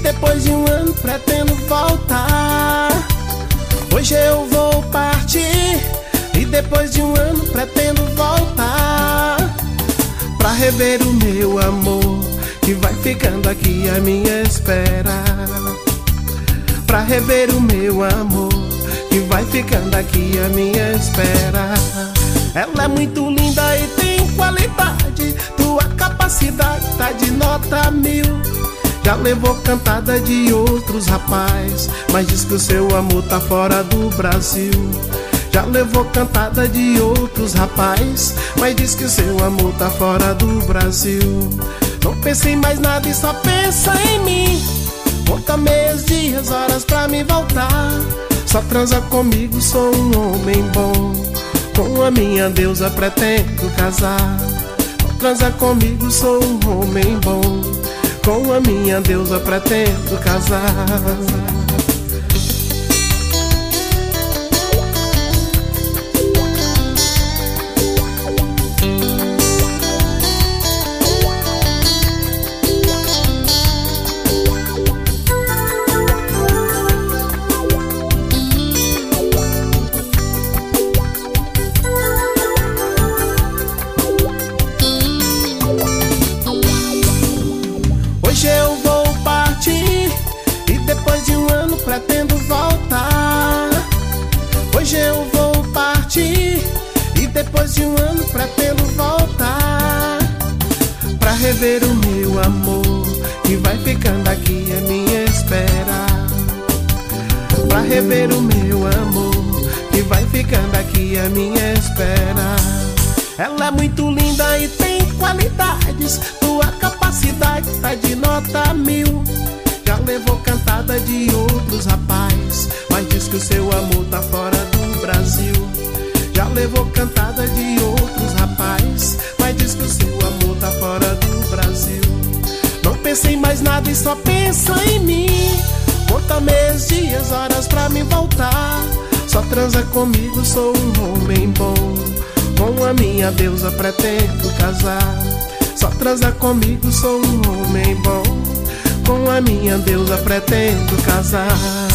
depois de um ano pretendo voltar. Hoje eu vou partir e depois de um ano pretendo voltar pra rever o meu amor que vai ficando aqui à minha espera. Pra rever o meu amor que vai ficando aqui à minha espera. Ela é muito linda e tem qualidade, tua capacidade tá de nota 1000. Já levou cantada de outros rapaz, mas diz que o seu amor tá fora do Brasil. Já levou cantada de outros rapaz, mas diz que o seu amor tá fora do Brasil. Não pensa em mais nada e só pensa em mim. Conta meus dias, horas pra me voltar. Só transa comigo, sou um homem bom. Com a minha deusa pretendo casar. Só transa comigo, sou um homem bom. Com a minha deusa pretendo casar. Hoje eu vou partir e depois de um ano pretendo voltar. Hoje eu vou partir e depois de um ano pretendo voltar pra rever o meu amor que vai ficando aqui à minha espera. Pra rever o meu amor que vai ficando aqui à minha espera. Ela é muito linda e tem qualidades, tua capacidade tá de nota 1000. Já levou cantada de outros rapaz, mas diz que o seu amor tá fora do Brasil. Já levou cantada de outros rapaz, mas diz que o seu amor tá fora do Brasil. Não pensa em mais nada e só pensa em mim. Conta meus dias, horas pra me voltar. Só transa comigo, sou um homem bom. Com a minha deusa pretendo casar. Só transa comigo, sou um homem bom. Com a minha deusa pretendo casar.